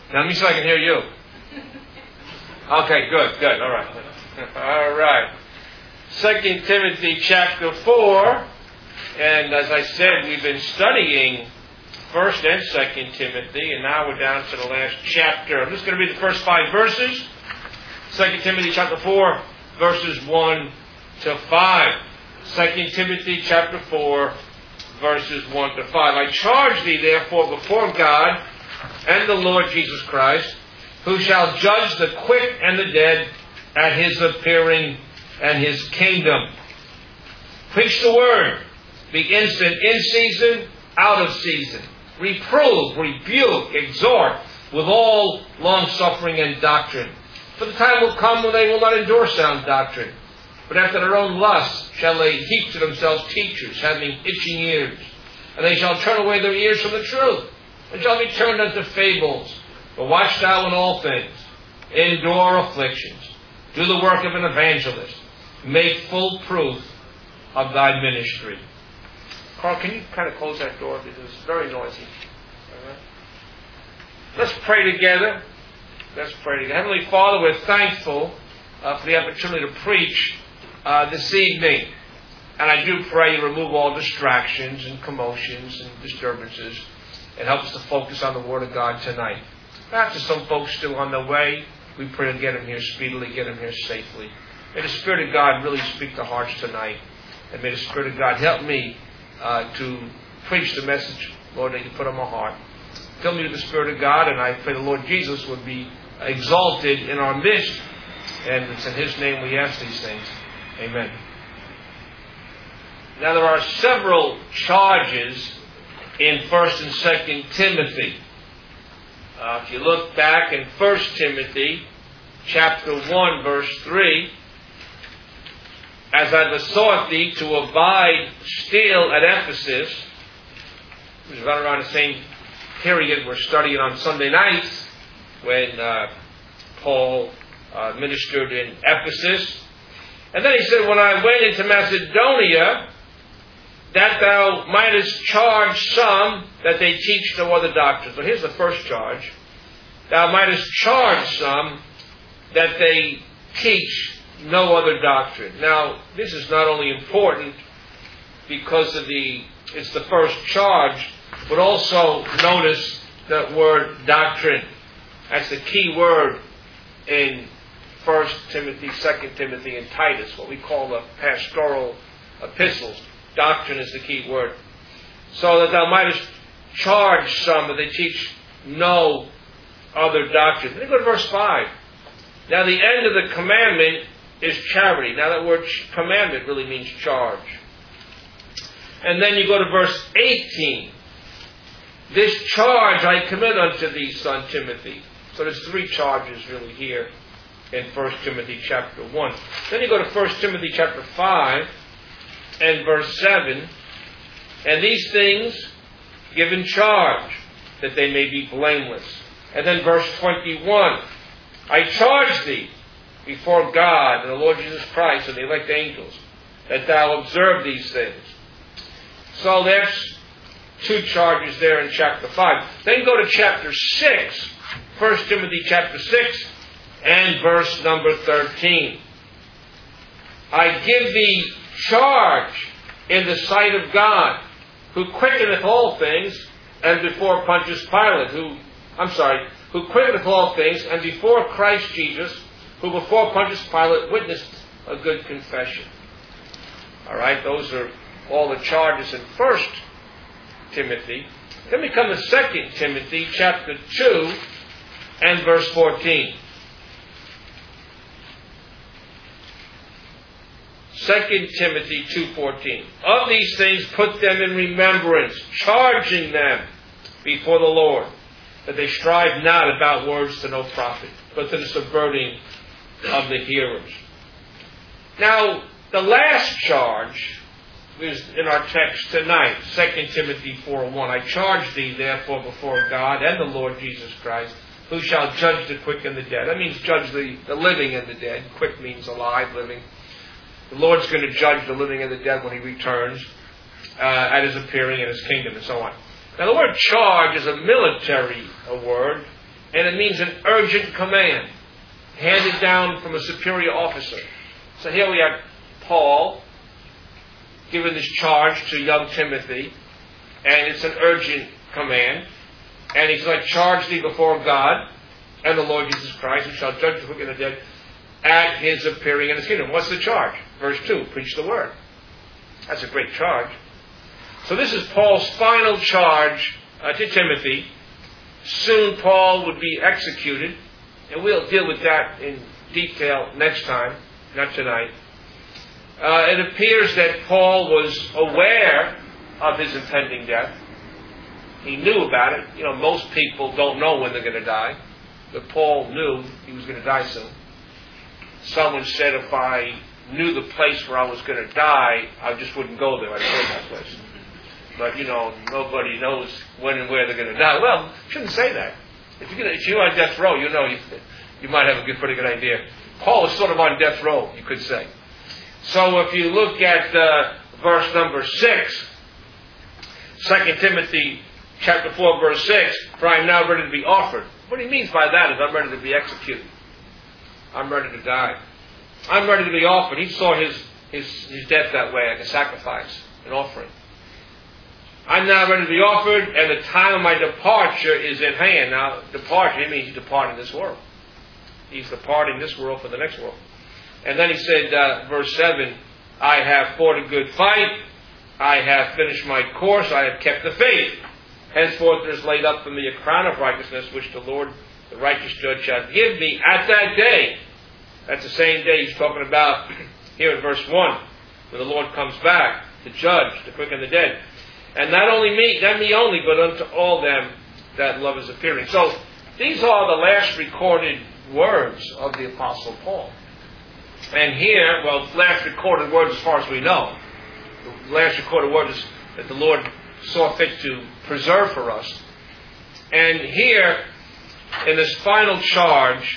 Now let me see if I can hear you. Okay, good. All right. All right. 2 Timothy chapter 4. And as I said, we've been studying 1st and 2nd Timothy. And now we're down to the last chapter. I'm just going to read the first 5 verses. 2 Timothy chapter 4, verses 1 to 5. 2 Timothy chapter 4, verses 1 to 5. I charge thee therefore before God and the Lord Jesus Christ, who shall judge the quick and the dead at his appearing and his kingdom. Preach the word. Be instant in season, out of season. Reprove, rebuke, exhort with all long-suffering and doctrine. For the time will come when they will not endure sound doctrine, but after their own lusts shall they heap to themselves teachers, having itching ears. And they shall turn away their ears from the truth, and shall be turned unto fables. But watch thou in all things, endure afflictions, do the work of an evangelist, make full proof of thy ministry. Carl, can you kind of close that door because it's very noisy? All right. Let's pray together. Heavenly Father, we're thankful for the opportunity to preach this evening. And I do pray you remove all distractions and commotions and disturbances and help us to focus on the Word of God tonight. Perhaps some folks still on their way. We pray to get them here speedily, get them here safely. May the Spirit of God really speak to hearts tonight. And may the Spirit of God help me to preach the message, Lord, that you put on my heart. Fill me with the Spirit of God, and I pray the Lord Jesus would be exalted in our midst. And it's in His name we ask these things. Amen. Now there are several charges in 1st and 2nd Timothy. If you look back in 1 Timothy chapter 1 verse 3, as I besought thee to abide still at Ephesus, which is right around the same period we're studying on Sunday nights, when Paul ministered in Ephesus. And then he said, when I went into Macedonia, that thou mightest charge some that they teach no other doctrine. So here's the first charge. Thou mightest charge some that they teach no other doctrine. Now, this is not only important because of it's the first charge, but also notice that word doctrine. That's the key word in 1 Timothy, 2 Timothy, and Titus, what we call the pastoral epistles. Doctrine is the key word. So that thou mightest charge some that they teach no other doctrine. Then you go to verse 5. Now the end of the commandment is charity. Now that word commandment really means charge. And then you go to verse 18. This charge I commit unto thee, son Timothy. So there's 3 charges really here in 1 Timothy chapter 1. Then you go to 1 Timothy chapter 5 and verse 7. And these things give in charge, that they may be blameless. And then verse 21. I charge thee before God and the Lord Jesus Christ and the elect angels, that thou observe these things. So there's 2 charges there in chapter 5. Then go to chapter 6. 1 Timothy chapter 6 and verse number 13. I give thee charge in the sight of God, who quickeneth all things, and before Pontius Pilate, who quickeneth all things, and before Christ Jesus, who before Pontius Pilate witnessed a good confession. All right, those are all the charges in 1 Timothy. Then we come to 2 Timothy chapter 2 and verse 14. 2 Timothy 2:14. Of these things put them in remembrance, charging them before the Lord, that they strive not about words to no profit, but to the subverting of the hearers. Now, the last charge is in our text tonight, 2 Timothy 4:1. I charge thee therefore before God and the Lord Jesus Christ, who shall judge the quick and the dead. That means judge the living and the dead. Quick means alive, living. The Lord's going to judge the living and the dead when He returns at His appearing in His kingdom and so on. Now the word charge is a military word. And it means an urgent command handed down from a superior officer. So here we have Paul giving this charge to young Timothy, and it's an urgent command. And he's like, charge thee before God and the Lord Jesus Christ, who shall judge the quick and the dead at his appearing in his kingdom. What's the charge? Verse 2, preach the word. That's a great charge. So this is Paul's final charge to Timothy. Soon Paul would be executed, and we'll deal with that in detail next time, not tonight. It appears that Paul was aware of his impending death. He knew about it. You know, most people don't know when they're going to die, but Paul knew he was going to die soon. Someone said, if I knew the place where I was going to die, I just wouldn't go there. I'd avoid that place. But, you know, nobody knows when and where they're going to die. Well, shouldn't say that. If you're on death row, you know you might have a pretty good idea. Paul is sort of on death row, you could say. So if you look at verse number 6, 2 Timothy chapter 4, verse 6, for I am now ready to be offered. What he means by that is I'm ready to be executed. I'm ready to die. I'm ready to be offered. He saw his death that way, like a sacrifice, an offering. I'm now ready to be offered, and the time of my departure is at hand. Now, departure, it means he's departing this world. He's departing this world for the next world. And then he said, verse 7, I have fought a good fight. I have finished my course. I have kept the faith. Henceforth there is laid up for me a crown of righteousness, which the Lord, the righteous judge, shall give me at that day. That's the same day he's talking about here in verse 1, when the Lord comes back to judge the quick and the dead. And not only me only, but unto all them that love is appearing. So these are the last recorded words of the Apostle Paul. And here, well, last recorded words as far as we know. The last recorded words that the Lord saw fit to preserve for us. And here, in this final charge,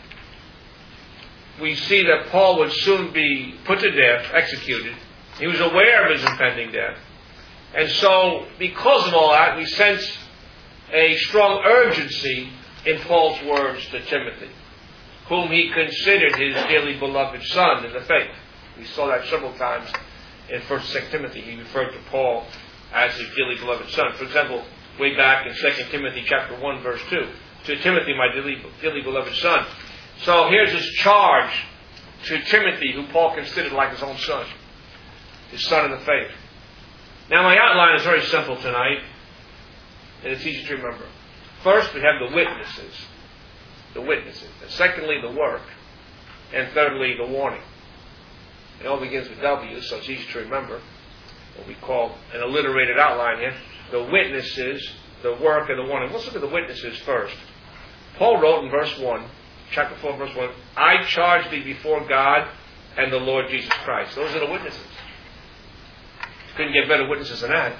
we see that Paul would soon be put to death, executed. He was aware of his impending death. And so, because of all that, we sense a strong urgency in Paul's words to Timothy, whom he considered his dearly beloved son in the faith. We saw that several times in 1 and 2 Timothy. He referred to Paul as his dearly beloved son. For example, way back in 2 Timothy chapter 1, verse 2, to Timothy, my dearly beloved son. So here's his charge to Timothy, who Paul considered like his own son, his son in the faith. Now, my outline is very simple tonight, and it's easy to remember. First, we have the witnesses. The witnesses. And secondly, the work. And thirdly, the warning. It all begins with W, so it's easy to remember. What we call an alliterated outline here. The witnesses, the work, and the warning. Let's look at the witnesses first. Paul wrote in verse 1, chapter 4, verse 1, I charge thee before God and the Lord Jesus Christ. Those are the witnesses. Couldn't get better witnesses than that.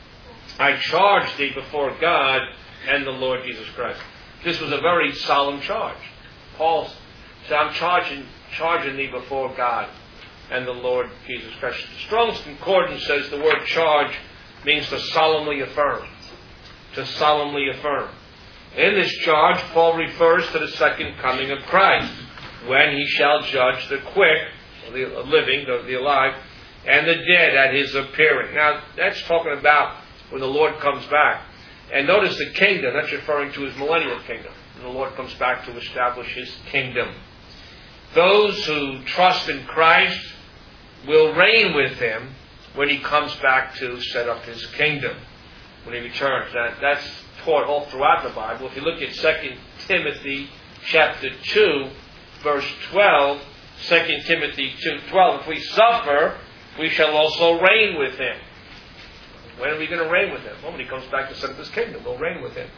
I charge thee before God and the Lord Jesus Christ. This was a very solemn charge. Paul said, I'm charging thee before God and the Lord Jesus Christ. Strong's Concordance says the word charge means to solemnly affirm. To solemnly affirm. In this charge, Paul refers to the second coming of Christ, when he shall judge the quick, the living, the alive, and the dead at his appearing. Now, that's talking about when the Lord comes back. And notice the kingdom, that's referring to his millennial kingdom. When the Lord comes back to establish his kingdom. Those who trust in Christ will reign with him when he comes back to set up his kingdom, when he returns. That's taught all throughout the Bible. If you look at 2 Timothy chapter 2, verse 12, 2 Timothy 2:12, if we suffer, we shall also reign with him. When are we going to reign with him? Well, when he comes back to set up his kingdom, we'll reign with him.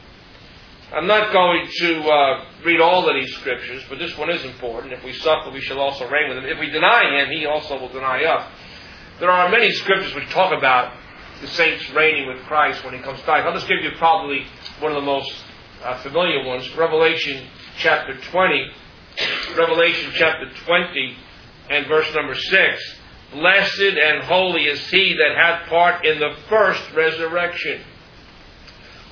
I'm not going to read all of these scriptures, but this one is important. If we suffer, we shall also reign with him. If we deny him, he also will deny us. There are many scriptures which talk about the saints reigning with Christ when he comes back. I'll just give you probably one of the most familiar ones. Revelation chapter 20. Revelation chapter 20 and verse number 6. Blessed and holy is he that hath part in the first resurrection.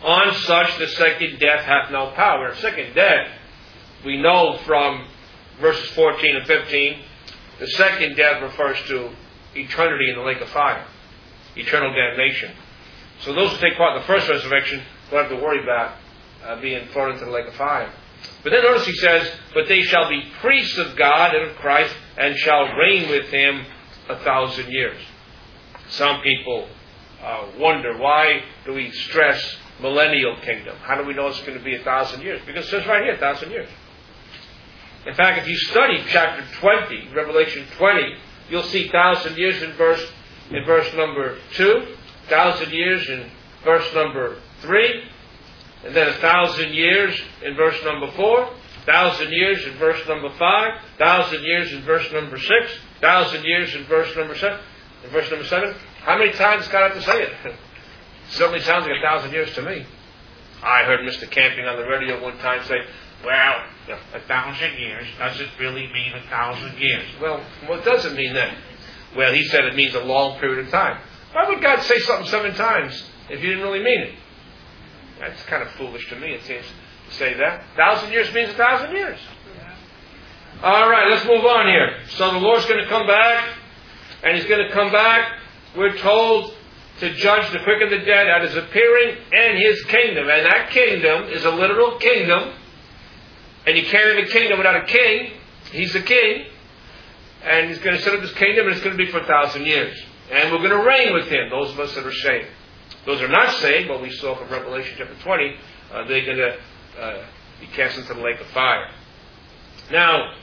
On such the second death hath no power. The second death, we know from verses 14 and 15, the second death refers to eternity in the lake of fire, eternal damnation. So those who take part in the first resurrection don't have to worry about being thrown into the lake of fire. But then notice he says, but they shall be priests of God and of Christ, and shall reign with him 1,000 years. Some people wonder, why do we stress millennial kingdom? How do we know it's going to be 1,000 years? Because it says right here, 1,000 years. In fact, if you study chapter 20, Revelation 20, you'll see 1,000 years in verse number 2, 1,000 years in verse number 3, and then 1,000 years in verse number 4, 1,000 years in verse number 5, 1,000 years in verse number 6, 1,000 years in verse number 7. In verse number 7, how many times does God have to say it? Certainly sounds like 1,000 years to me. I heard Mr. Camping on the radio one time say, well, 1,000 years doesn't really mean 1,000 years. Well, what does it mean then? Well, he said it means a long period of time. Why would God say something 7 times if he didn't really mean it? That's kind of foolish to me, it seems, to say that. 1,000 years means 1,000 years. All right, let's move on here. So the Lord's going to come back, and he's going to come back, we're told, to judge the quick and the dead at his appearing and his kingdom. And that kingdom is a literal kingdom. And you can't have a kingdom without a king. He's the king. And he's going to set up his kingdom, and it's going to be for 1,000 years. And we're going to reign with him, those of us that are saved. Those who are not saved, what we saw from Revelation chapter 20, they're going to be cast into the lake of fire. Now,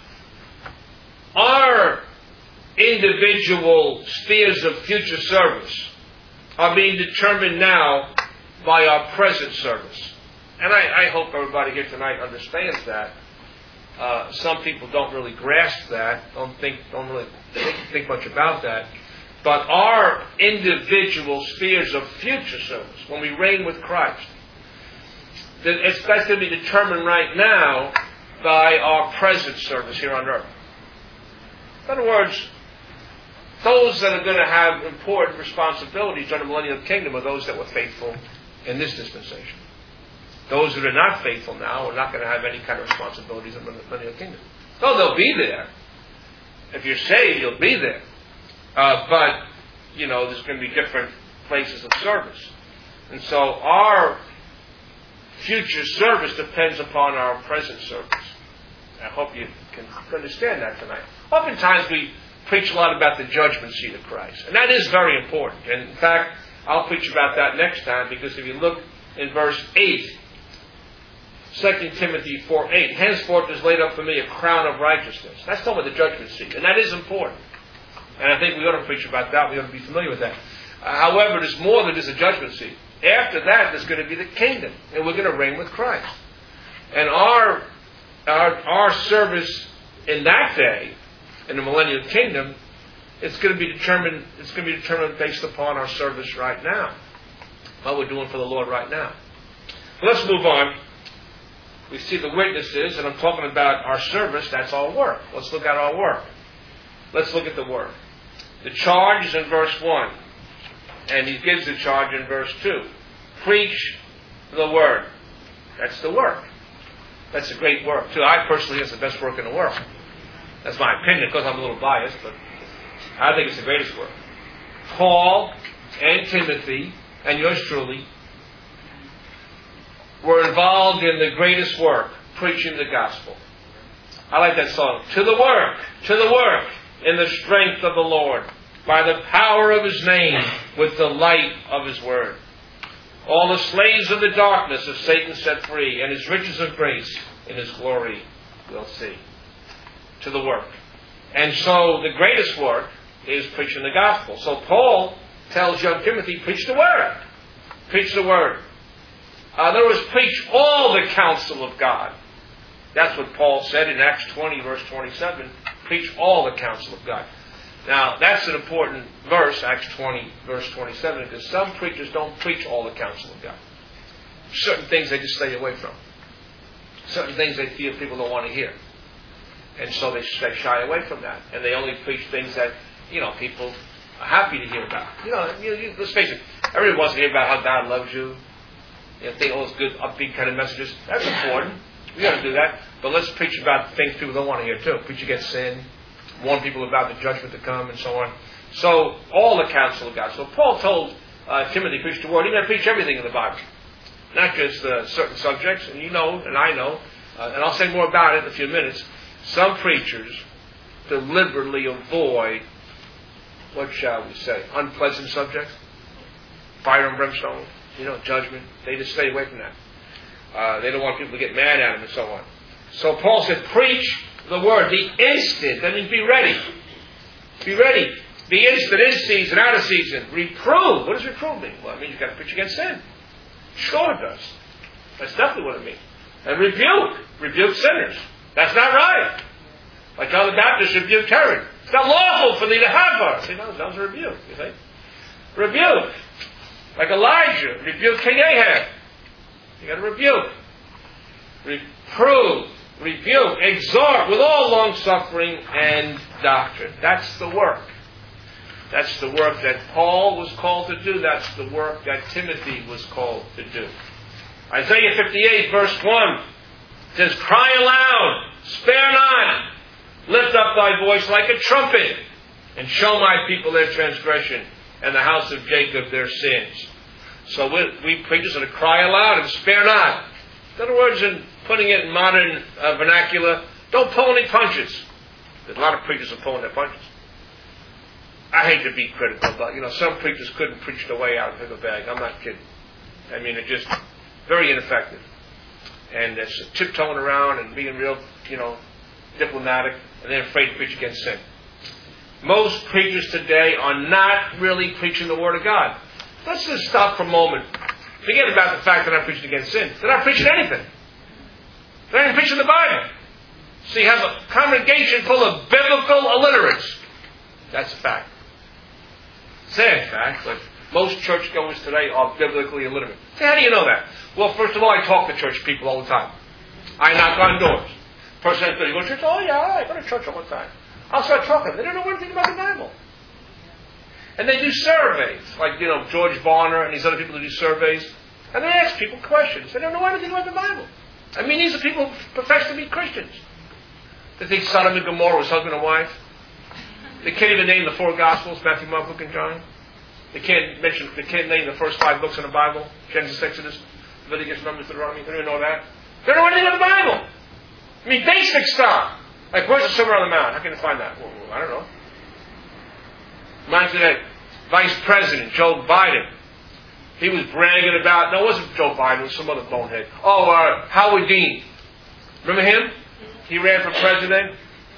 our individual spheres of future service are being determined now by our present service. And I hope everybody here tonight understands that. Some people don't really grasp that, don't really think much about that. But our individual spheres of future service, when we reign with Christ, that's going to be determined right now by our present service here on earth. In other words, those that are going to have important responsibilities under the millennial kingdom are those that were faithful in this dispensation. Those that are not faithful now are not going to have any kind of responsibilities in the millennial kingdom. No, they'll be there. If you're saved, you'll be there. But, there's going to be different places of service. And so our future service depends upon our present service. I hope you can understand that tonight. Oftentimes we preach a lot about the judgment seat of Christ. And that is very important. And in fact, I'll preach about that next time, because if you look in verse 8, 2 Timothy 4:8, henceforth is laid up for me a crown of righteousness. That's talking about the judgment seat. And that is important. And I think we ought to preach about that. We ought to be familiar with that. However, there's more than just a judgment seat. After that, there's going to be the kingdom. And we're going to reign with Christ. And our service in that day, in the millennial kingdom, it's going to be determined based upon our service right now. What we're doing for the Lord right now. Let's move on. We see the witnesses, and I'm talking about our service. That's our work. Let's look at our work. Let's look at the work. The charge is in verse 1. And he gives the charge in verse 2. Preach the word. That's the work. That's a great work, too. I personally think it's the best work in the world. That's my opinion, because I'm a little biased, but I think it's the greatest work. Paul and Timothy, and yours truly, were involved in the greatest work, preaching the gospel. I like that song. To the work, in the strength of the Lord, by the power of his name, with the light of his word. All the slaves of the darkness of Satan set free, and his riches of grace in his glory we'll see. To the work. And so the greatest work is preaching the gospel. So Paul tells young Timothy, preach the word. Preach the word. In other words, preach all the counsel of God. That's what Paul said in Acts 20, verse 27. Preach all the counsel of God. Now, that's an important verse, Acts 20, verse 27, because some preachers don't preach all the counsel of God. Certain things they just stay away from. Certain things they feel people don't want to hear. And so they shy away from that. And they only preach things that, people are happy to hear about. Let's face it, everybody wants to hear about how God loves you. Think all those good, upbeat kind of messages. That's important. We got to do that. But let's preach about things people don't want to hear too. Preach against sin. Warn people about the judgment to come and so on. So, all the counsel of God. So Paul told Timothy, preach the word. He's going to preach everything in the Bible. Not just certain subjects. And you know, and I know, and I'll say more about it in a few minutes. Some preachers deliberately avoid, what shall we say, unpleasant subjects. Fire and brimstone, judgment. They just stay away from that. They don't want people to get mad at them and so on. So Paul said, preach the word. Be instant. That means be ready. Be ready. Be instant, in season, out of season. Reprove. What does reprove mean? Well, it means you've got to preach against sin. Sure it does. That's definitely what it means. And rebuke. Rebuke sinners. That's not right. Like John the Baptist rebuked Herod. It's not lawful for thee to have her. See, that was a rebuke, you see. Rebuke. Like Elijah rebuked King Ahab. You got to rebuke. Reprove. Rebuke. Exhort with all long suffering and doctrine. That's the work. That's the work that Paul was called to do. That's the work that Timothy was called to do. Isaiah 58 verse 1 says, cry aloud, spare not, lift up thy voice like a trumpet, and show my people their transgression, and the house of Jacob their sins. So we preachers are to cry aloud and spare not. In other words, in putting it in modern vernacular, don't pull any punches. There's a lot of preachers are pulling their punches. I hate to be critical, but some preachers couldn't preach their way out of the bag. I'm not kidding. I mean, they're just very ineffective. And they're tiptoeing around and being real, diplomatic, and they're afraid to preach against sin. Most preachers today are not really preaching the Word of God. Let's just stop for a moment. Forget about the fact that I'm preaching against sin. They're not preaching anything. They're not even preaching the Bible. So you have a congregation full of biblical illiterates. That's a fact. Sad fact, but most churchgoers today are biblically illiterate. So how do you know that? Well, first of all, I talk to church people all the time. I knock on doors. Person says, you go to church? Oh, yeah, I go to church all the time. I'll start talking. They don't know anything about the Bible. And they do surveys, like, George Barner and these other people who do surveys. And they ask people questions. They don't know anything about the Bible. I mean, these are people who profess to be Christians. They think Sodom and Gomorrah was husband and wife. They can't even name the four Gospels, Matthew, Mark, Luke, and John. They can't name the first 5 books in the Bible, Genesis, Exodus, Leviticus, Numbers, Deuteronomy. They don't even know that. They don't know anything about the Bible. I mean, basic stuff. Like, where's the Sermon on the Mount? How can you find that? Well, I don't know. Reminds me of that Vice President, Joe Biden. He was bragging about, no, it wasn't Joe Biden, it was some other bonehead. Howard Dean. Remember him? He ran for president.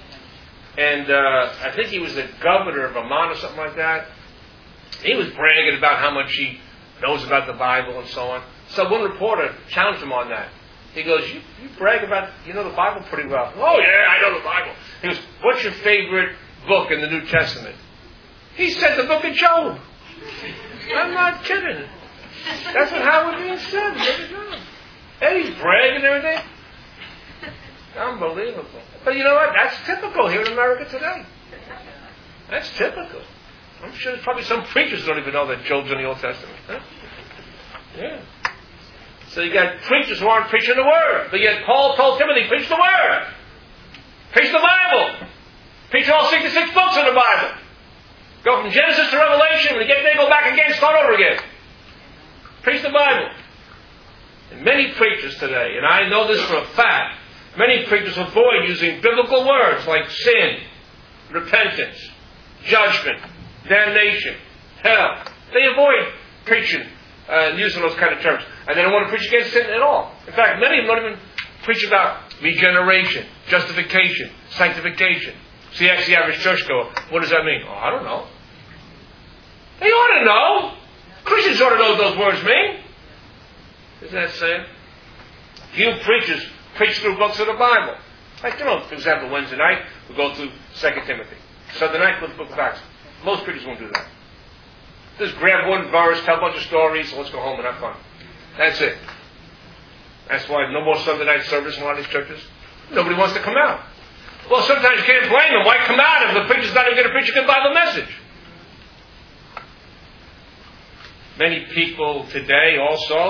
And I think he was the governor of Vermont or something like that. He was bragging about how much he knows about the Bible and so on. So one reporter challenged him on that. He goes, you brag about, the Bible pretty well. Oh, yeah, I know the Bible. He goes, what's your favorite book in the New Testament? He said the book of Job. I'm not kidding. That's what Howard Dean said, the book of Job. And he's bragging and everything. Unbelievable. But you know what? That's typical here in America today. That's typical. I'm sure there's probably some preachers who don't even know that Job's in the Old Testament. Huh? Yeah. So you got preachers who aren't preaching the Word. But yet Paul told Timothy, preach the Word. Preach the Bible. Preach all 66 books of the Bible. Go from Genesis to Revelation. When you get there, go back again, start over again. Preach the Bible. And many preachers today, and I know this for a fact, many preachers avoid using biblical words like sin, repentance, judgment, damnation, hell. They avoid preaching using those kind of terms. And they don't want to preach against sin at all. In fact, many of them don't even preach about regeneration, justification, sanctification. See, that's the average churchgoer. What does that mean? Oh, I don't know. They ought to know. Christians ought to know what those words mean. Isn't that sad? Few preachers preach through books of the Bible. Like, for example, Wednesday night, we go through 2 Timothy. Sunday night, with the book of Acts. Most preachers won't do that. Just grab one verse, tell a bunch of stories, so let's go home and have fun. That's it. That's why no more Sunday night service in a lot of these churches. Nobody wants to come out. Well, sometimes you can't blame them. Why come out if the preacher's not even going to preach a good Bible message? Many people today also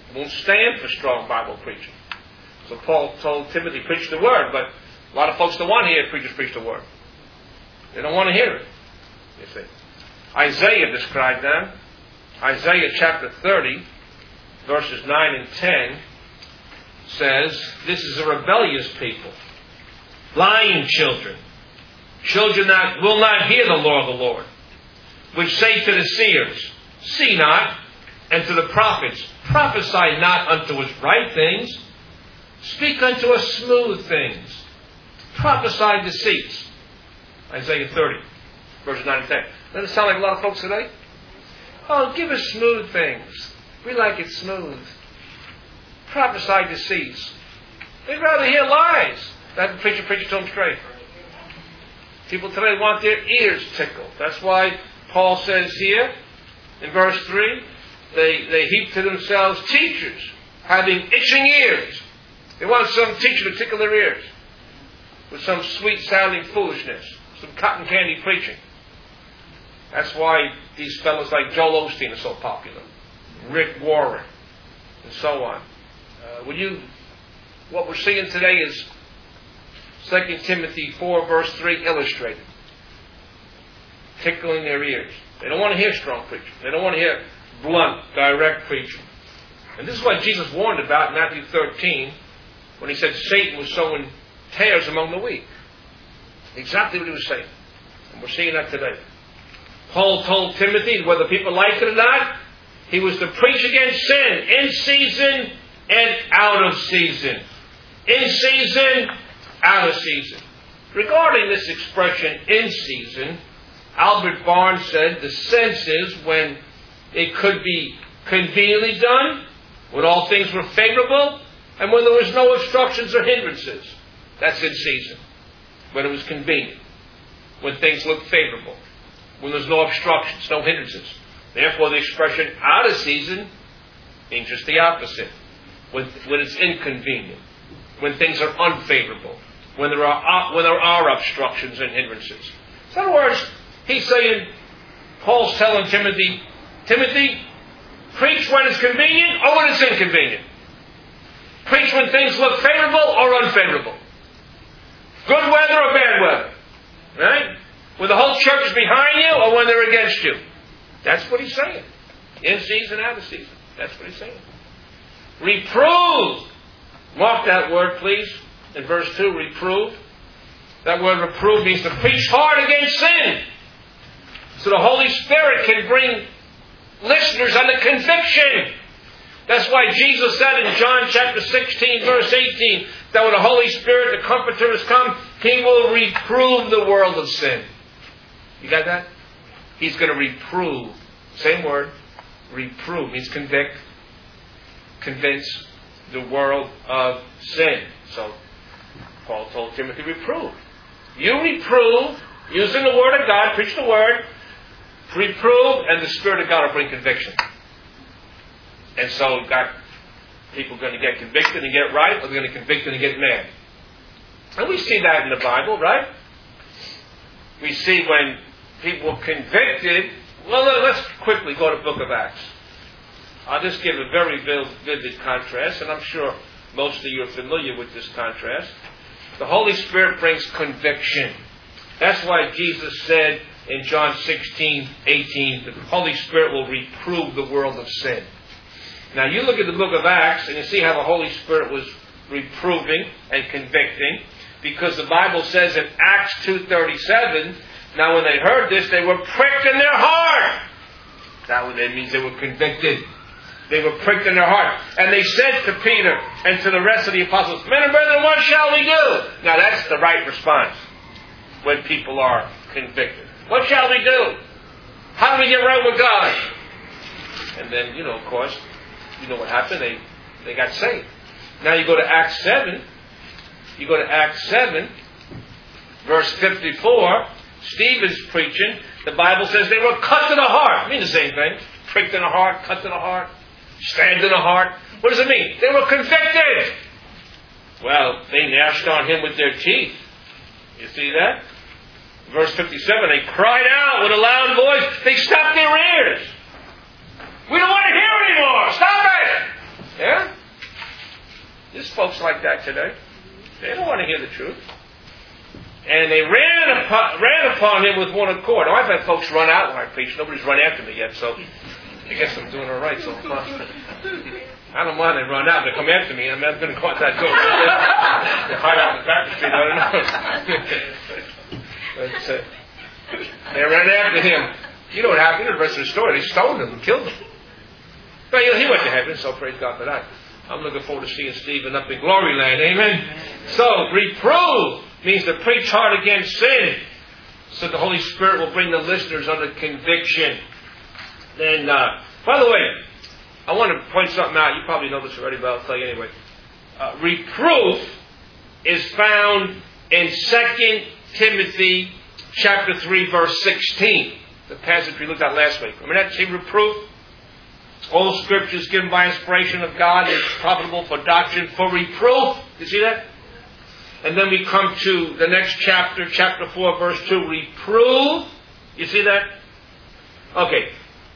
won't stand for strong Bible preaching. So Paul told Timothy, preach the word, but a lot of folks don't want to hear preachers preach the word. They don't want to hear it, you see. Isaiah described them. Isaiah chapter 30, verses 9 and 10 says, this is a rebellious people, lying children, children that will not hear the law of the Lord, which say to the seers, see not, and to the prophets, prophesy not unto us right things, speak unto us smooth things, prophesy deceits. Isaiah 30, verses 9 and 10. Doesn't it sound like a lot of folks today? Oh, give us smooth things. We like it smooth. Prophesy deceits. They'd rather hear lies than the preacher to them straight. People today want their ears tickled. That's why Paul says here, in verse 3, they heap to themselves teachers, having itching ears. They want some teacher to tickle their ears with some sweet-sounding foolishness, some cotton candy preaching. That's why these fellows like Joel Osteen are so popular, Rick Warren, and so on. What we're seeing today is 2 Timothy 4, verse 3 illustrated. Tickling their ears. They don't want to hear strong preaching. They don't want to hear blunt, direct preaching. And this is what Jesus warned about in Matthew 13 when he said Satan was sowing tares among the wheat. Exactly what he was saying. And we're seeing that today. Paul told Timothy, whether people like it or not, he was to preach against sin in season and out of season. In season, out of season. Regarding this expression, in season, Albert Barnes said the sense is when it could be conveniently done, when all things were favorable, and when there was no obstructions or hindrances. That's in season. When it was convenient. When things looked favorable. When there's no obstructions, no hindrances. Therefore, the expression out of season means just the opposite. When it's inconvenient. When things are unfavorable. When there are obstructions and hindrances. So in other words, he's saying, Paul's telling Timothy, preach when it's convenient or when it's inconvenient. Preach when things look favorable or unfavorable. Good weather or bad weather. Right? When the whole church is behind you or when they're against you. That's what he's saying. In season, out of season. That's what he's saying. Reprove. Mark that word, please. In verse 2, reprove. That word reprove means to preach hard against sin. So the Holy Spirit can bring listeners under conviction. That's why Jesus said in John chapter 16, verse 18, that when the Holy Spirit, the Comforter, has come, He will reprove the world of sin. You got that? He's going to reprove. Same word. Reprove means convict. Convince the world of sin. So Paul told Timothy, reprove. You reprove, using the Word of God, preach the Word, reprove, and the Spirit of God will bring conviction. And so we've got people going to get convicted and get right, or they're going to convict and get mad. And we see that in the Bible, right? We see when people were convicted. Well, let's quickly go to the book of Acts. I'll just give a very vivid contrast, and I'm sure most of you are familiar with this contrast. The Holy Spirit brings conviction. That's why Jesus said in John 16:18, the Holy Spirit will reprove the world of sin. Now you look at the book of Acts and you see how the Holy Spirit was reproving and convicting, because the Bible says in Acts 2:37, now when they heard this, they were pricked in their heart. That means they were convicted. They were pricked in their heart. And they said to Peter and to the rest of the apostles, men and brethren, what shall we do? Now that's the right response when people are convicted. What shall we do? How do we get right with God? And then, of course, you know what happened? They got saved. Now you go to Acts 7. You go to Acts 7, verse 54. Stephen's preaching. The Bible says they were cut to the heart. It means the same thing. Pricked in the heart, cut to the heart, stabbed in the heart. What does it mean? They were convicted. Well, they gnashed on him with their teeth. You see that? Verse 57, they cried out with a loud voice. They stopped their ears. We don't want to hear anymore. Stop it! Yeah? There's folks like that today. They don't want to hear the truth. And they ran upon him with one accord. Now, I've had folks run out when I preach. Nobody's run after me yet, so I guess I'm doing all right so far. I don't mind they run out. They come after me. I'm going to go out that door. They hide out in the back of the street. I don't know. But, they ran after him. You know what happened? The rest of the story. They stoned him and killed him. But he went to heaven, so praise God for that. I'm looking forward to seeing Stephen up in glory land. Amen. So, reprove means to preach hard against sin. So the Holy Spirit will bring the listeners under conviction. Then, by the way, I want to point something out. You probably know this already, but I'll tell you anyway. Reproof is found in 2 Timothy chapter 3, verse 16. The passage we looked at last week. Remember that? See, reproof? All scriptures given by inspiration of God is profitable for doctrine, for reproof. You see that? And then we come to the next chapter, chapter 4, verse 2. Reprove. You see that? Okay.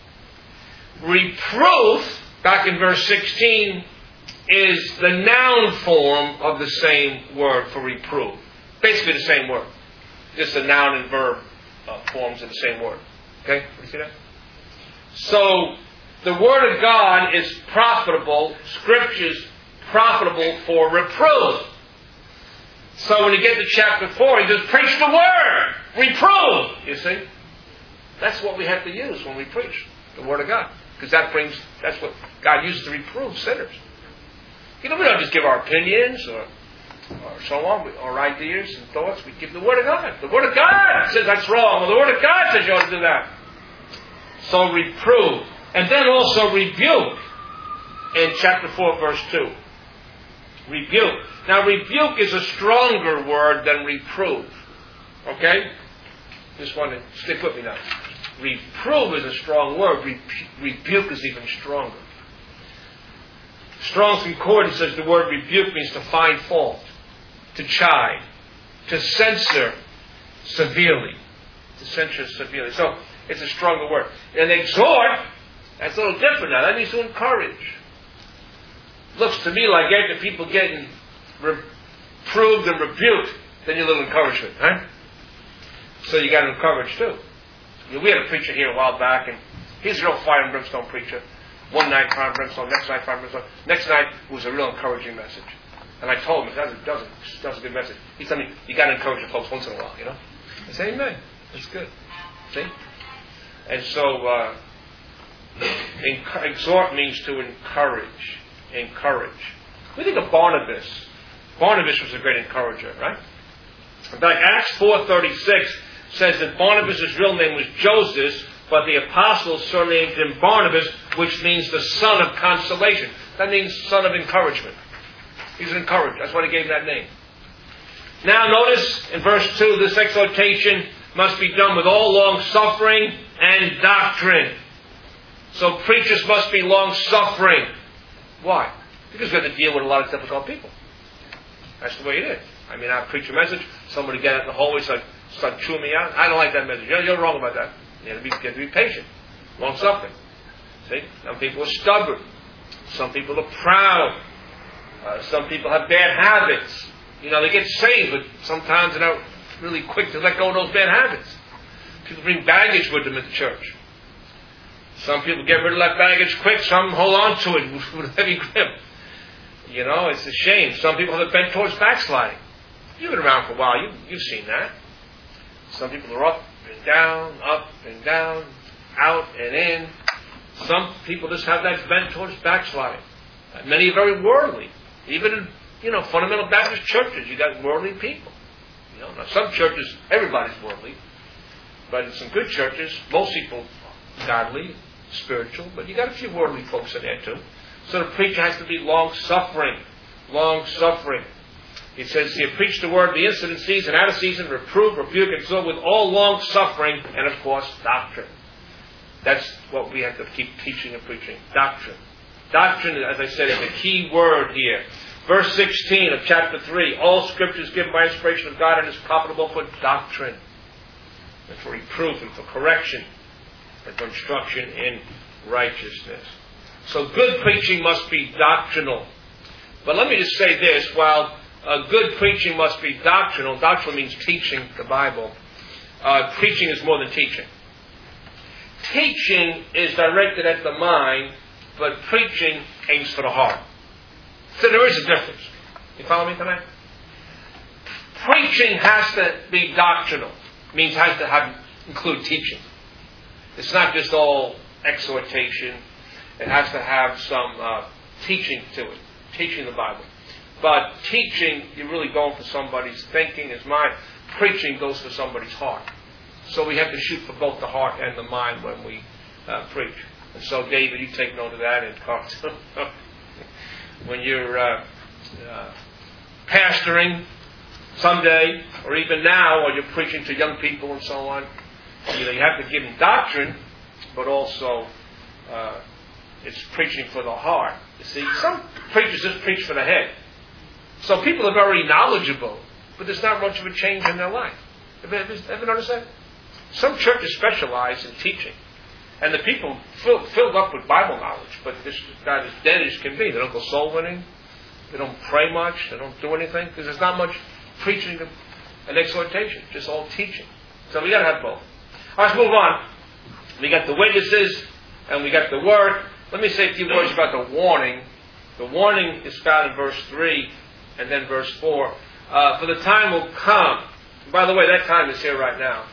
Reproof, back in verse 16, is the noun form of the same word for reprove. Basically the same word. Just the noun and verb forms of the same word. Okay? You see that? So, the Word of God is profitable, Scripture's profitable for reproof. So when you get to chapter 4, he says, preach the Word! Reprove! You see? That's what we have to use when we preach the Word of God. Because that's what God uses to reprove sinners. You know, we don't just give our opinions or so on, or ideas and thoughts. We give the Word of God. The Word of God says that's wrong. Or the Word of God says you ought to do that. So reprove. And then also rebuke in chapter 4, verse 2. Rebuke. Now, rebuke is a stronger word than reprove. Okay? Just want to stick with me now. Reprove is a strong word. Rebuke is even stronger. Strong's Concordance says the word rebuke means to find fault, to chide, to censor severely. To censor severely. So, it's a stronger word. And exhort, that's a little different now. That means to encourage. Looks to me like after people getting reproved and rebuked, then you a little encouragement, huh? So you got to encourage too. We had a preacher here a while back, and he's a real fire and brimstone preacher. One night fire and brimstone, next night fire and brimstone. Next night it was a real encouraging message. And I told him, that's a good message. He told me, you got to encourage the folks once in a while, you know? I said, amen. That's good. See? And so, exhort means to encourage. Encourage. We think of Barnabas. Barnabas was a great encourager, right? In fact, Acts 4:36 says that Barnabas' real name was Joseph, but the apostles surnamed him Barnabas, which means the son of consolation. That means son of encouragement. He's an encourager. That's why he gave him that name. Now notice in verse 2, this exhortation must be done with all long-suffering and doctrine. So preachers must be long-suffering. Why? Because we have to deal with a lot of difficult people. That's the way it is. I mean, I preach a message, somebody get out in the hallway, start chewing me out. I don't like that message. You're wrong about that. You have to be patient. Long-suffering. See? Some people are stubborn. Some people are proud. Some people have bad habits. You know, they get saved, but sometimes they're not really quick to let go of those bad habits. People bring baggage with them at the church. Some people get rid of that baggage quick. Some hold on to it with a heavy grip. You know, it's a shame. Some people have a bent towards backsliding. You've been around for a while. You've seen that. Some people are up and down, out and in. Some people just have that bent towards backsliding. Many are very worldly. Even in, fundamental Baptist churches, you got worldly people. Now some churches, everybody's worldly. But in some good churches, most people godly, spiritual, but you got a few worldly folks in there too. So the preacher has to be long-suffering. Long-suffering. It says here, preach the word, the instant in season, out of season, reprove, rebuke, exhort with all long-suffering, and of course, doctrine. That's what we have to keep teaching and preaching. Doctrine. Doctrine, as I said, is a key word here. Verse 16 of chapter 3, all scripture is given by inspiration of God and is profitable for doctrine, and for reproof, and for correction, and for instruction in righteousness. So good preaching must be doctrinal. But let me just say this, while good preaching must be doctrinal, doctrinal means teaching the Bible. Preaching is more than teaching. Teaching is directed at the mind, but preaching aims for the heart. So there is a difference. You follow me tonight? Preaching has to be doctrinal. Means has to include teaching. It's not just all exhortation. It has to have some teaching to it. Teaching the Bible. But teaching, you're really going for somebody's thinking, his mind. Preaching goes for somebody's heart. So we have to shoot for both the heart and the mind when we preach. And so, David, you take note of that in Carson. When you're pastoring someday, or even now, or you're preaching to young people and so on, you have to give them doctrine, but also it's preaching for the heart. You see, some preachers just preach for the head. So people are very knowledgeable, but there's not much of a change in their life. Have you ever noticed that? Some churches specialize in teaching. And the people filled up with Bible knowledge, but this guy is dead as can be. They don't go soul winning. They don't pray much. They don't do anything. Because there's not much preaching and exhortation. Just all teaching. So we got to have both. All right, let's move on. We got the witnesses and we got the word. Let me say a few words about the warning. The warning is found in verse 3 and then verse 4. For the time will come. By the way, that time is here right now.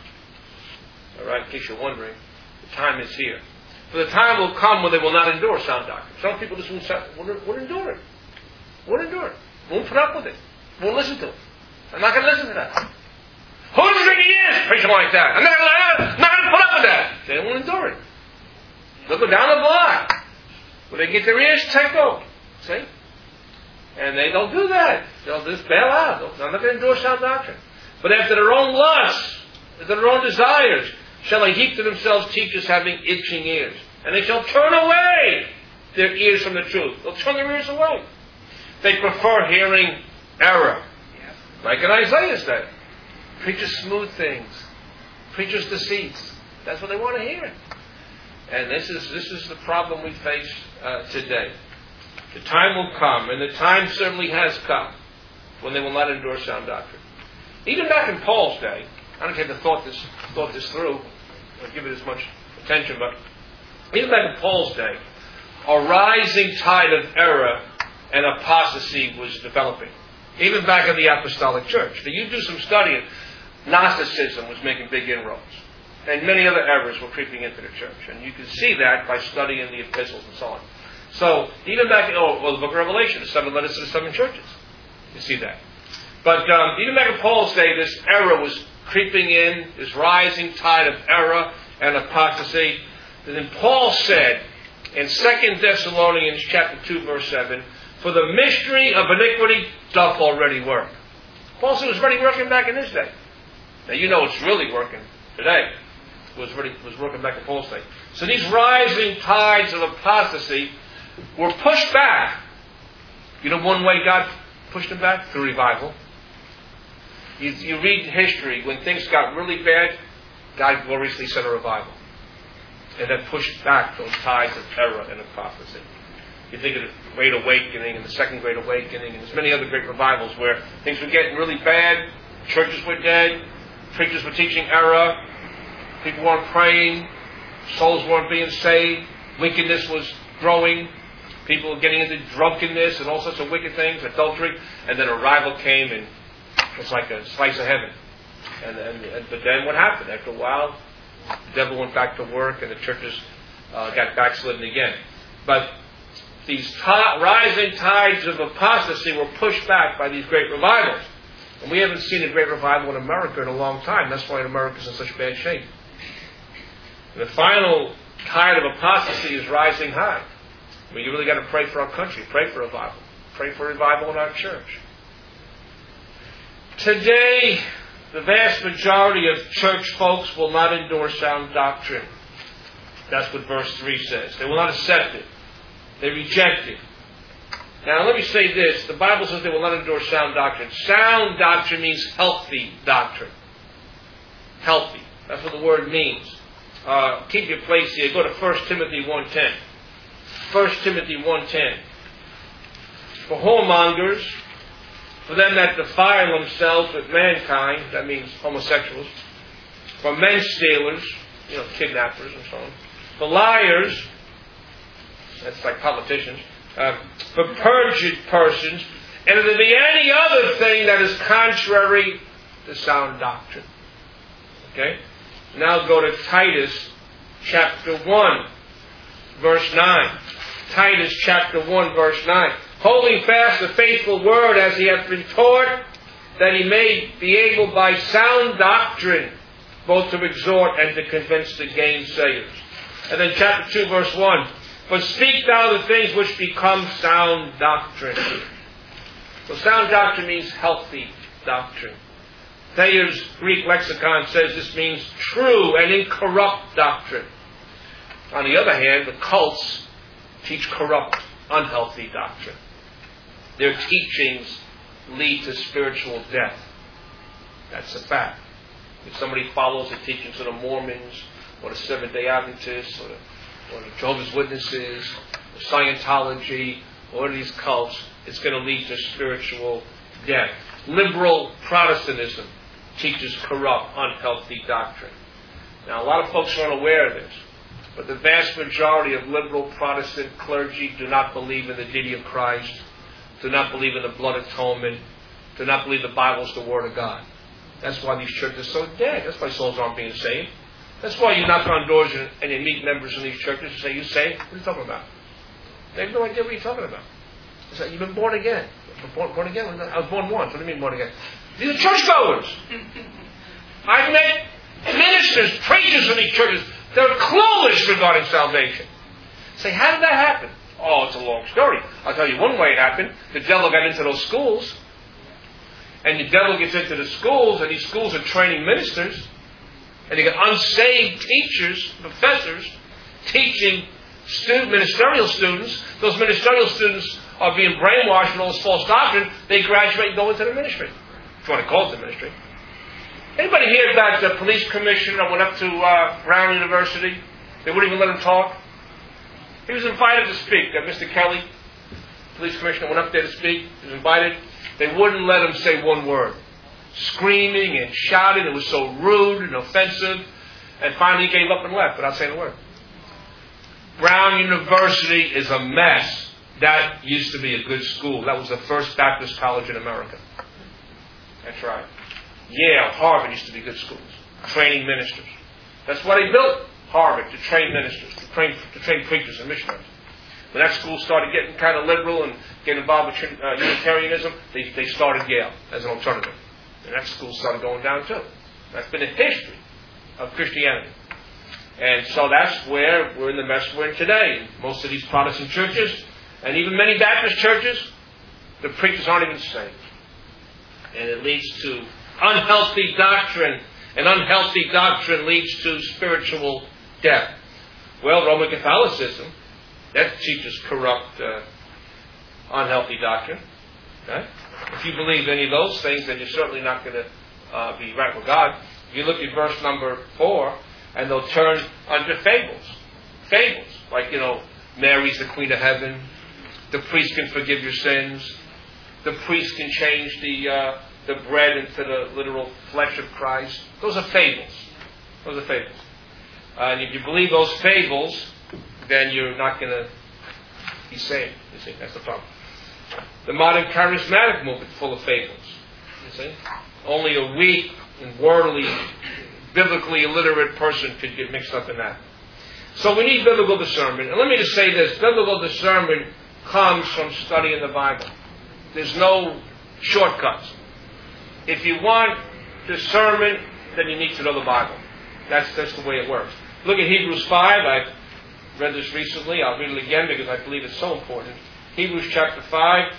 All right, in case you're wondering. The time is here. For the time will come when they will not endure sound doctrine. Some people just won't endure it. Won't endure it. Won't put up with it. Won't listen to it. I'm not going to listen to that. Who's drinking ears preaching like that? I'm not going to put up with that. They won't endure it. They'll go down the block. When they get their ears tickled. See? And they don't do that. They'll just bail out. They're not going to endure sound doctrine. But after their own lusts, after their own desires, shall they heap to themselves teachers having itching ears. And they shall turn away their ears from the truth. They'll turn their ears away. They prefer hearing error. Like in Isaiah's day. Preachers smooth things. Preachers deceits. That's what they want to hear. And this is the problem we face today. The time will come, and the time certainly has come, when they will not endure sound doctrine. Even back in Paul's day, I don't care if they thought this through, or give it as much attention, but even back in Paul's day, a rising tide of error and apostasy was developing. Even back in the apostolic church. Now, you do some studying, Gnosticism was making big inroads. And many other errors were creeping into the church. And you can see that by studying the epistles and so on. So, even back in the book of Revelation, the 7 letters to the 7 churches. You see that. But even back in Paul's day, this error was creeping in, this rising tide of error and apostasy. And then Paul said in 2 Thessalonians chapter 2, verse 7, for the mystery of iniquity doth already work. Paul said it was already working back in his day. Now you know it's really working today. It was working back in Paul's day. So these rising tides of apostasy were pushed back. You know one way God pushed them back? Through revival. You read history, when things got really bad, God gloriously sent a revival. And that pushed back those tides of error and apostasy. You think of the Great Awakening and the Second Great Awakening, and there's many other great revivals where things were getting really bad, churches were dead, preachers were teaching error, people weren't praying, souls weren't being saved, wickedness was growing, people were getting into drunkenness and all sorts of wicked things, adultery, and then a revival came and it was like a slice of heaven. But then what happened? After a while, the devil went back to work and the churches got backslidden again. But these rising tides of apostasy were pushed back by these great revivals. And we haven't seen a great revival in America in a long time. That's why America's in such bad shape. And the final tide of apostasy is rising high. I mean, you really got to pray for our country. Pray for revival. Pray for revival in our church. Today, the vast majority of church folks will not endure sound doctrine. That's what verse 3 says. They will not accept it. They reject it. Now, let me say this. The Bible says they will not endure sound doctrine. Sound doctrine means healthy doctrine. Healthy. That's what the word means. Keep your place here. Go to 1 Timothy 1:10. 1 Timothy 1:10. For whoremongers, for them that defile themselves with mankind, that means homosexuals, for men stealers, kidnappers and so on, for liars, that's like politicians, for perjured persons, and if there be any other thing that is contrary to sound doctrine. Okay? Now go to Titus chapter 1, verse 9. Titus chapter 1, verse 9. Holding fast the faithful word as he hath been taught, that he may be able by sound doctrine both to exhort and to convince the gainsayers. And then chapter 2, verse 1. But speak thou the things which become sound doctrine. So sound doctrine means healthy doctrine. Thayer's Greek lexicon says this means true and incorrupt doctrine. On the other hand, the cults teach corrupt, unhealthy doctrine. Their teachings lead to spiritual death. That's a fact. If somebody follows the teachings of the Mormons, or the Seventh-day Adventists, or the Jehovah's Witnesses, or Scientology, or these cults, it's going to lead to spiritual death. Liberal Protestantism teaches corrupt, unhealthy doctrine. Now, a lot of folks aren't aware of this, but the vast majority of liberal Protestant clergy do not believe in the deity of Christ, do not believe in the blood atonement, do not believe the Bible is the Word of God. That's why these churches are so dead. That's why souls aren't being saved. That's why you knock on doors and you meet members in these churches and say, "You saved? What are you talking about?" They have no idea what you're talking about. They say, "You've been born again." Born again? I was born once. What do you mean born again? These are churchgoers. I've met ministers, preachers in these churches. They're clueless regarding salvation. Say, how did that happen? Oh, it's a long story. I'll tell you one way it happened. The devil got into those schools. And the devil gets into the schools, and these schools are training ministers. And you got unsaved teachers, professors, teaching ministerial students. Those ministerial students are being brainwashed with all this false doctrine. They graduate and go into the ministry. If you want to call it the ministry. Anybody hear about the police commissioner that went up to Brown University? They wouldn't even let him talk. He was invited to speak. Mr. Kelly, police commissioner, went up there to speak. He was invited. They wouldn't let him say one word. Screaming and shouting. It was so rude and offensive. And finally he gave up and left without saying a word. Brown University is a mess. That used to be a good school. That was the first Baptist college in America. That's right. Yale, Harvard used to be good schools. Training ministers. That's why they built Harvard, to train ministers, to train preachers and missionaries. When that school started getting kind of liberal and getting involved with Unitarianism, they started Yale as an alternative. And that school started going down too. That's been the history of Christianity. And so that's where we're in the mess we're in today. Most of these Protestant churches, and even many Baptist churches, the preachers aren't even saved. And it leads to unhealthy doctrine. And unhealthy doctrine leads to spiritual death. Well, Roman Catholicism, that teaches corrupt, unhealthy doctrine. Okay? If you believe any of those things, then you're certainly not going to be right with God. If you look at verse number 4, and they'll turn unto fables. Fables. Like, Mary's the Queen of Heaven. The priest can forgive your sins. The priest can change the bread into the literal flesh of Christ. Those are fables. Those are fables. And if you believe those fables, then you're not going to be saved. You see, that's the problem. The modern charismatic movement is full of fables. You see, only a weak and worldly, biblically illiterate person could get mixed up in that. So we need biblical discernment. And let me just say this: biblical discernment comes from studying the Bible. There's no shortcuts. If you want discernment, then you need to know the Bible. That's the way it works. Look at Hebrews 5. I read this recently. I'll read it again because I believe it's so important. Hebrews chapter 5,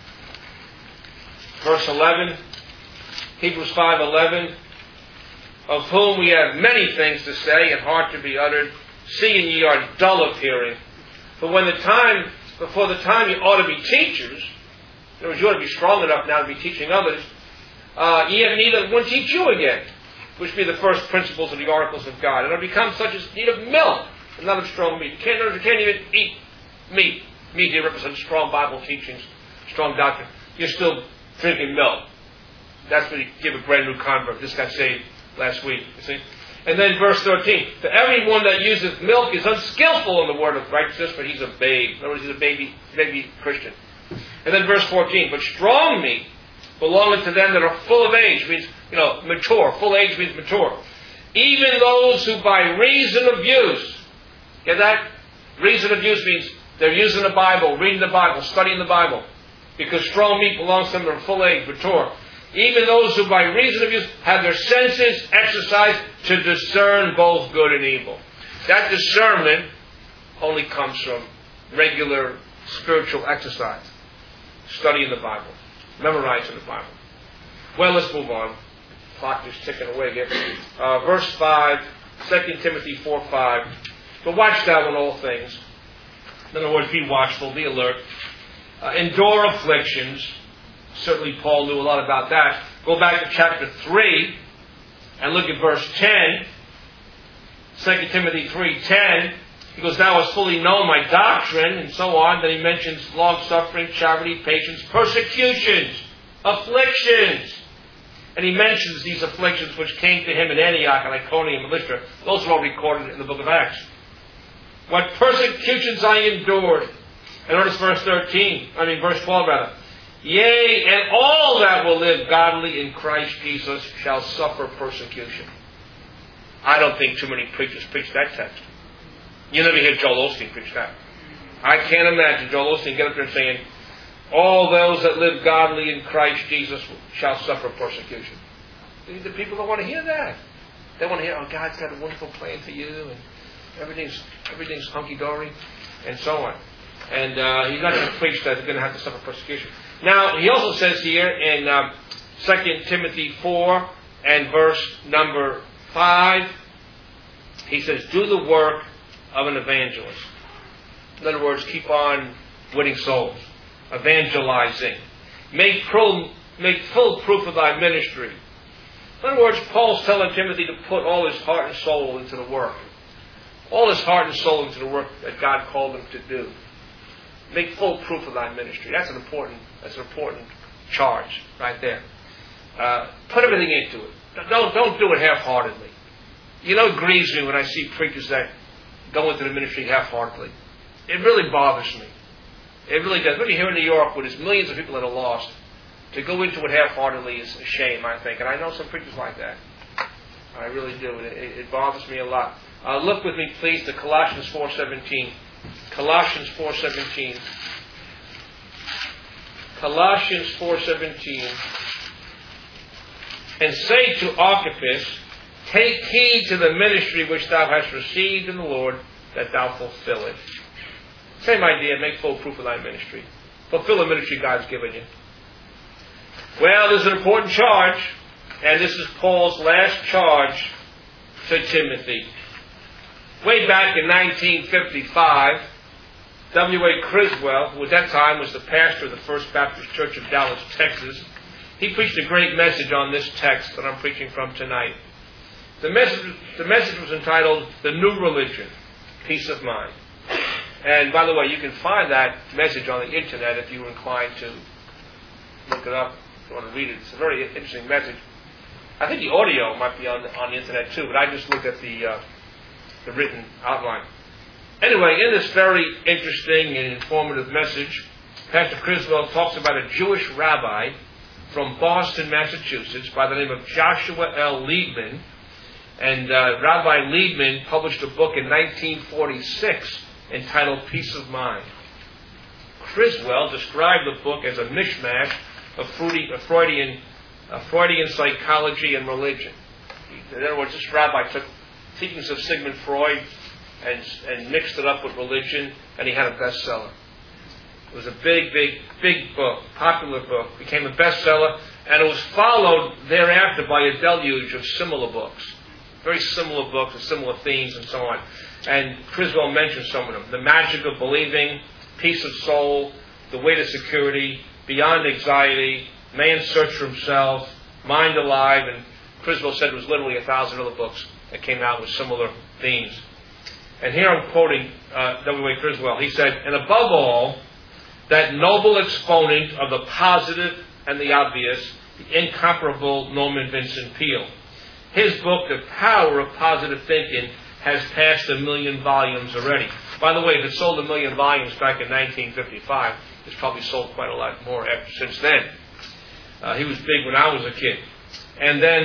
verse 11. Hebrews 5:11. Of whom we have many things to say and hard to be uttered, seeing ye are dull of hearing. For before the time you ought to be teachers, in other words, you ought to be strong enough now to be teaching others, ye have need of one teach you again, which be the first principles of the oracles of God, and are become such as need of milk and not of strong meat. You can't even eat meat. Meat here represents strong Bible teachings, strong doctrine. You're still drinking milk. That's when you give a brand new convert. This got saved last week, you see. And then verse 13. To everyone that uses milk is unskillful in the word of righteousness, but he's a babe. In other words, he's a baby Christian. And then verse 14. But strong meat belongeth to them that are full of age. Means, mature. Full age means mature. Even those who by reason of use. Get that? Reason of use means they're using the Bible, reading the Bible, studying the Bible. Because strong meat belongs to them that are full age, mature. Even those who by reason of use have their senses exercised to discern both good and evil. That discernment only comes from regular spiritual exercise. Studying the Bible. Memorizing the Bible. Well, let's move on. Clock is ticking away again. Verse 5, 2 Timothy 4:5. But watch thou in all things. In other words, be watchful, be alert. Endure afflictions. Certainly Paul knew a lot about that. Go back to chapter 3 and look at verse 10. 2 Timothy 3:10. He goes, thou hast fully known my doctrine, and so on. Then he mentions long-suffering, charity, patience, persecutions, afflictions. And he mentions these afflictions which came to him in Antioch and Iconium and Lystra. Those are all recorded in the book of Acts. What persecutions I endured. And notice verse 12 rather. Yea, and all that will live godly in Christ Jesus shall suffer persecution. I don't think too many preachers preach that text. You never hear Joel Osteen preach that. I can't imagine Joel Osteen get up there saying, all those that live godly in Christ Jesus shall suffer persecution. The people don't want to hear that. They want to hear, oh, God's got a wonderful plan for you, and everything's hunky-dory, and so on. And he's not going to preach that they're going to have to suffer persecution. Now, he also says here in 2 Timothy 4 and verse number 5, he says, do the work of an evangelist. In other words, keep on winning souls, evangelizing. Make full proof of thy ministry. In other words, Paul's telling Timothy to put all his heart and soul into the work. All his heart and soul into the work that God called him to do. Make full proof of thy ministry. That's an important charge right there. Put everything into it. Don't do it half-heartedly. It grieves me when I see preachers that go into the ministry half-heartedly. It really bothers me. It really does. Especially here in New York, where there's millions of people that are lost, to go into it half-heartedly is a shame, I think. And I know some preachers like that. I really do. It bothers me a lot. Look with me, please, to Colossians 4:17. Colossians 4:17. Colossians 4:17. And say to Archippus, take heed to the ministry which thou hast received in the Lord, that thou fulfill it. Same idea, make full proof of thy ministry. Fulfill the ministry God's given you. Well, there's an important charge, and this is Paul's last charge to Timothy. Way back in 1955, W.A. Criswell, who at that time was the pastor of the First Baptist Church of Dallas, Texas, he preached a great message on this text that I'm preaching from tonight. The message was entitled, The New Religion, Peace of Mind. And by the way, you can find that message on the internet if you're inclined to look it up, if you want to read it. It's a very interesting message. I think the audio might be on the internet too, but I just looked at the written outline. Anyway, in this very interesting and informative message, Pastor Criswell talks about a Jewish rabbi from Boston, Massachusetts, by the name of Joshua L. Liebman. And Rabbi Liebman published a book in 1946 entitled Peace of Mind. Criswell described the book as a mishmash of Freudian psychology and religion. In other words, this rabbi took teachings of Sigmund Freud and mixed it up with religion, and he had a bestseller. It was a big book, popular book, became a bestseller, and it was followed thereafter by a deluge of similar books. Very similar books with similar themes and so on. And Criswell mentioned some of them. The Magic of Believing, Peace of Soul, The Way to Security, Beyond Anxiety, Man's Search for Himself, Mind Alive, and Criswell said it was literally 1,000 other books that came out with similar themes. And here I'm quoting W.A. Criswell. He said, and above all, that noble exponent of the positive and the obvious, the incomparable Norman Vincent Peale. His book, The Power of Positive Thinking, has passed 1 million volumes already. By the way, if it sold 1 million volumes back in 1955, it's probably sold quite a lot more since then. He was big when I was a kid. And then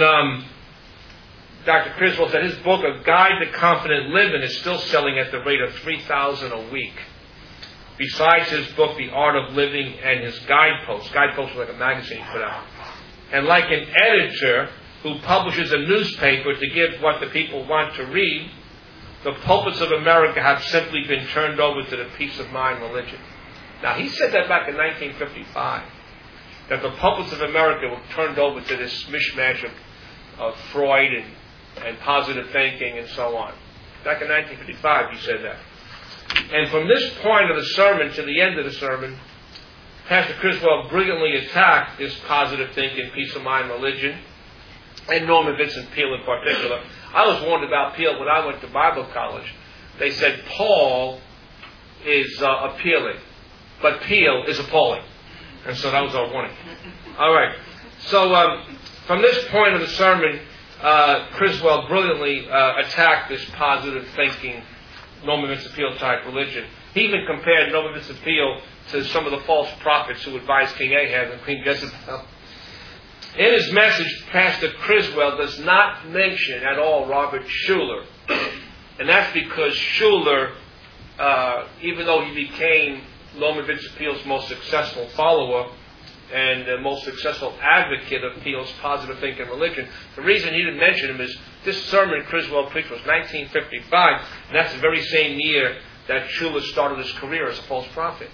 Dr. Criswell said his book, A Guide to Confident Living, is still selling at the rate of 3,000 a week. Besides his book, The Art of Living, and his guideposts. Guideposts are like a magazine he put out. And like an editor who publishes a newspaper to give what the people want to read, the pulpits of America have simply been turned over to the peace of mind religion. Now, he said that back in 1955, that the pulpits of America were turned over to this mishmash of Freud and positive thinking and so on. Back in 1955, he said that. And from this point of the sermon to the end of the sermon, Pastor Criswell brilliantly attacked this positive thinking, peace of mind religion, and Norman Vincent Peale in particular. I was warned about Peale when I went to Bible college. They said Paul is appealing, but Peale is appalling. And so that was our warning. All right. So from this point of the sermon, Criswell brilliantly attacked this positive thinking, Norman Vincent Peale type religion. He even compared Norman Vincent Peale to some of the false prophets who advised King Ahab and Queen Jezebel. In his message, Pastor Criswell does not mention at all Robert Schuller. And that's because Schuller, even though he became Norman Vincent Peale's most successful follower and the most successful advocate of Peale's positive thinking religion, the reason he didn't mention him is this sermon Criswell preached was 1955, and that's the very same year that Schuller started his career as a false prophet.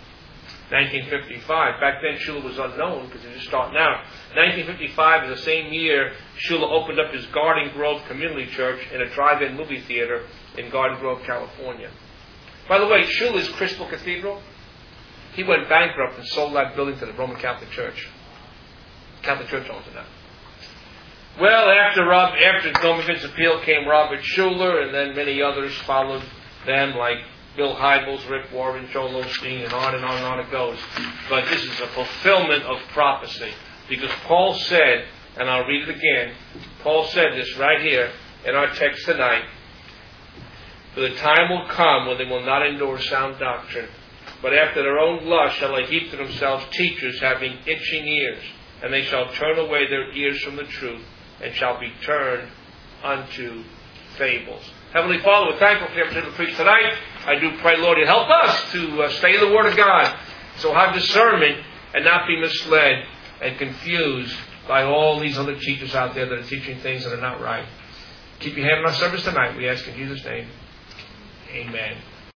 1955. Back then, Schuller was unknown because he was just starting out. 1955 is the same year Schuller opened up his Garden Grove Community Church in a drive-in movie theater in Garden Grove, California. By the way, Schuller's Crystal Cathedral, he went bankrupt and sold that building to the Roman Catholic Church. Catholic Church owns it now. Well, after Norman Vincent Peale came Robert Schuller, and then many others followed them, like Bill Hybels, Rick Warren, Joel Osteen, and on and on and on it goes. But this is a fulfillment of prophecy. Because Paul said, and I'll read it again, Paul said this right here in our text tonight, for the time will come when they will not endure sound doctrine, but after their own lust shall they heap to themselves teachers having itching ears, and they shall turn away their ears from the truth, and shall be turned unto fables. Heavenly Father, we're thankful for the opportunity to preach tonight. I do pray, Lord, you help us to stay in the Word of God, so have discernment and not be misled and confused by all these other teachers out there that are teaching things that are not right. Keep your hand on our service tonight, we ask in Jesus' name. Amen.